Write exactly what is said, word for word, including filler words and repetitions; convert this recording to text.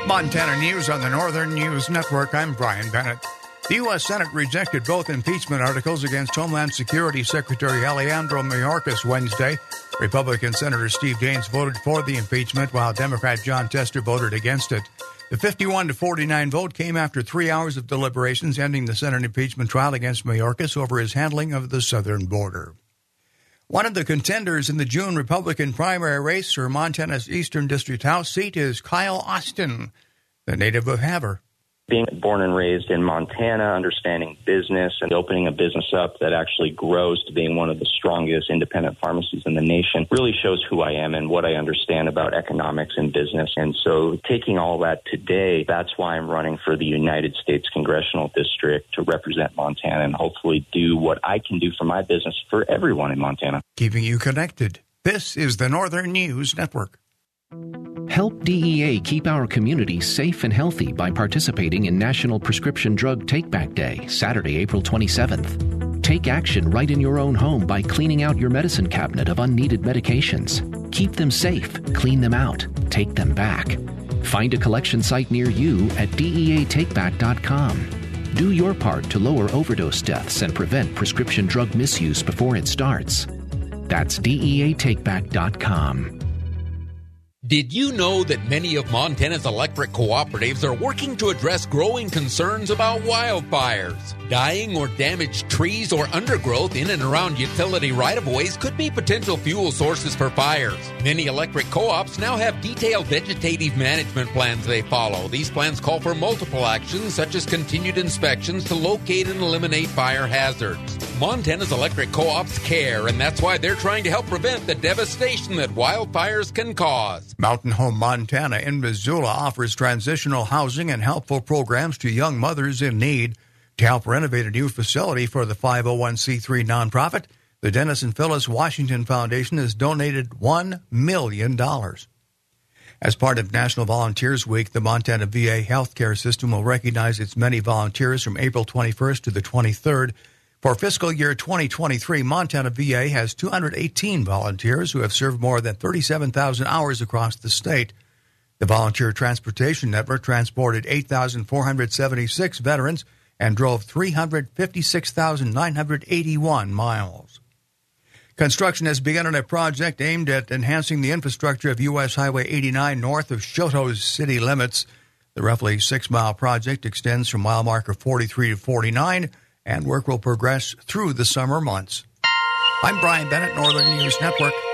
Montana News on the Northern News Network. I'm Brian Bennett. The U S Senate rejected both impeachment articles against Homeland Security Secretary Alejandro Mayorkas Wednesday. Republican Senator Steve Daines voted for the impeachment, while Democrat Jon Tester voted against it. The fifty-one to forty-nine vote came after three hours of deliberations, ending the Senate impeachment trial against Mayorkas over his handling of the southern border. One of the contenders in the June Republican primary race for Montana's Eastern District House seat is Kyle Austin, the native of Havre. Being born and raised in Montana, understanding business and opening a business up that actually grows to being one of the strongest independent pharmacies in the nation really shows who I am and what I understand about economics and business. And so taking all that today, that's why I'm running for the United States Congressional District to represent Montana and hopefully do what I can do for my business for everyone in Montana. Keeping you connected. This is the Northern News Network. Help D E A keep our community safe and healthy by participating in National Prescription Drug Take-Back Day, Saturday, April twenty-seventh. Take action right in your own home by cleaning out your medicine cabinet of unneeded medications. Keep them safe, clean them out, take them back. Find a collection site near you at D E A take back dot com. Do your part to lower overdose deaths and prevent prescription drug misuse before it starts. That's D E A take back dot com. Did you know that many of Montana's electric cooperatives are working to address growing concerns about wildfires? Dying or damaged trees or undergrowth in and around utility right-of-ways could be potential fuel sources for fires. Many electric co-ops now have detailed vegetative management plans they follow. These plans call for multiple actions, such as continued inspections to locate and eliminate fire hazards. Montana's electric co-ops care, and that's why they're trying to help prevent the devastation that wildfires can cause. Mountain Home Montana in Missoula offers transitional housing and helpful programs to young mothers in need. To help renovate a new facility for the five oh one c three nonprofit, the Dennis and Phyllis Washington Foundation has donated one million dollars. As part of National Volunteers Week, the Montana V A healthcare system will recognize its many volunteers from April twenty-first to the twenty-third. For fiscal year twenty twenty-three, Montana V A has two hundred eighteen volunteers who have served more than thirty-seven thousand hours across the state. The Volunteer Transportation Network transported eight thousand four hundred seventy-six veterans and drove three hundred fifty-six thousand nine hundred eighty-one miles. Construction has begun on a project aimed at enhancing the infrastructure of U S Highway eighty-nine north of Shoto's city limits. The roughly six-mile project extends from mile marker forty-three to forty-nine, and work will progress through the summer months. I'm Brian Bennett, Northern News Network.